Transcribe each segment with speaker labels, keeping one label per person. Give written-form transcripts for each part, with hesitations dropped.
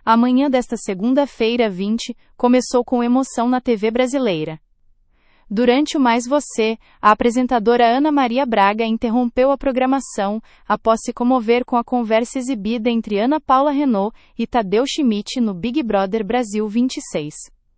Speaker 1: A manhã desta segunda-feira, 20, começou com emoção na TV brasileira. Durante o Mais Você, a apresentadora Ana Maria Braga interrompeu a programação, após se comover com a conversa exibida entre Ana Paula Renault e Tadeu Schmidt no Big Brother Brasil 26.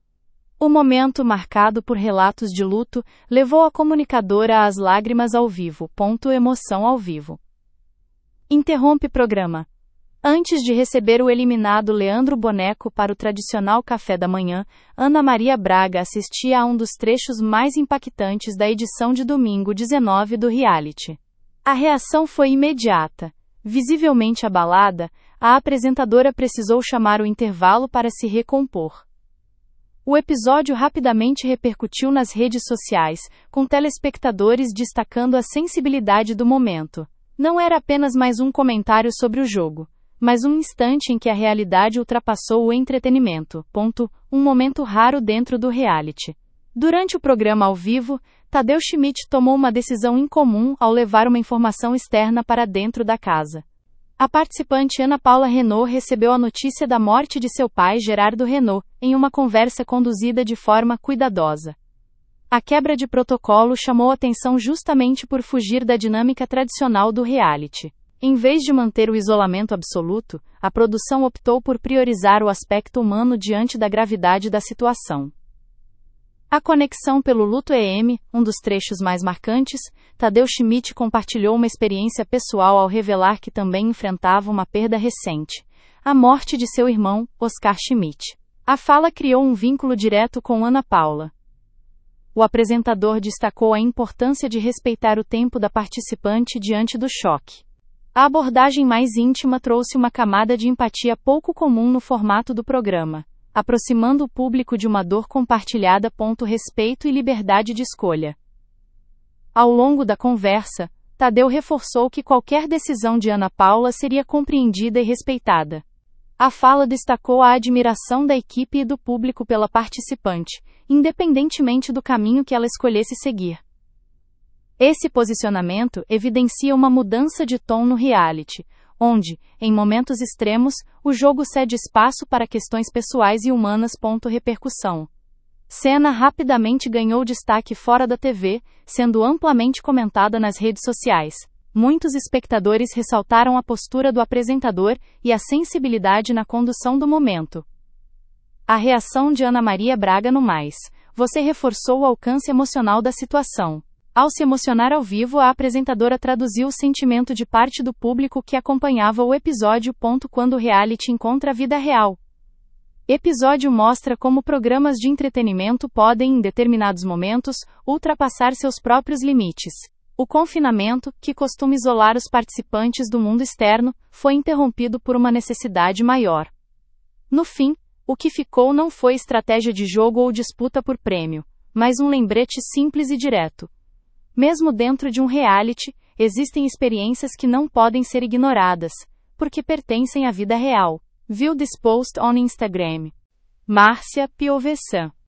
Speaker 1: O momento, marcado por relatos de luto, levou a comunicadora às lágrimas ao vivo. Emoção ao vivo. Interrompe programa. Antes de receber o eliminado Leandro Boneco para o tradicional café da manhã, Ana Maria Braga assistia a um dos trechos mais impactantes da edição de domingo 19 do reality. A reação foi imediata. Visivelmente abalada, a apresentadora precisou chamar o intervalo para se recompor. O episódio rapidamente repercutiu nas redes sociais, com telespectadores destacando a sensibilidade do momento. Não era apenas mais um comentário sobre o jogo, mas um instante em que a realidade ultrapassou o entretenimento. Um momento raro dentro do reality. Durante o programa ao vivo, Tadeu Schmidt tomou uma decisão incomum ao levar uma informação externa para dentro da casa. A participante Ana Paula Renault recebeu a notícia da morte de seu pai Gerardo Renault, em uma conversa conduzida de forma cuidadosa. A quebra de protocolo chamou atenção justamente por fugir da dinâmica tradicional do reality. Em vez de manter o isolamento absoluto, a produção optou por priorizar o aspecto humano diante da gravidade da situação. A conexão pelo luto um dos trechos mais marcantes, Tadeu Schmidt compartilhou uma experiência pessoal ao revelar que também enfrentava uma perda recente, a morte de seu irmão, Oscar Schmidt. A fala criou um vínculo direto com Ana Paula. O apresentador destacou a importância de respeitar o tempo da participante diante do choque. A abordagem mais íntima trouxe uma camada de empatia pouco comum no formato do programa, aproximando o público de uma dor compartilhada. Respeito e liberdade de escolha. Ao longo da conversa, Tadeu reforçou que qualquer decisão de Ana Paula seria compreendida e respeitada. A fala destacou a admiração da equipe e do público pela participante, independentemente do caminho que ela escolhesse seguir. Esse posicionamento evidencia uma mudança de tom no reality, onde, em momentos extremos, o jogo cede espaço para questões pessoais e humanas. Repercussão. Cena rapidamente ganhou destaque fora da TV, sendo amplamente comentada nas redes sociais. Muitos espectadores ressaltaram a postura do apresentador e a sensibilidade na condução do momento. A reação de Ana Maria Braga no Mais Você reforçou o alcance emocional da situação. Ao se emocionar ao vivo, a apresentadora traduziu o sentimento de parte do público que acompanhava o episódio. Quando o reality encontra a vida real. Episódio mostra como programas de entretenimento podem, em determinados momentos, ultrapassar seus próprios limites. O confinamento, que costuma isolar os participantes do mundo externo, foi interrompido por uma necessidade maior. No fim, o que ficou não foi estratégia de jogo ou disputa por prêmio, mas um lembrete simples e direto. Mesmo dentro de um reality, existem experiências que não podem ser ignoradas, porque pertencem à vida real. View this post on Instagram. Márcia Piovesan.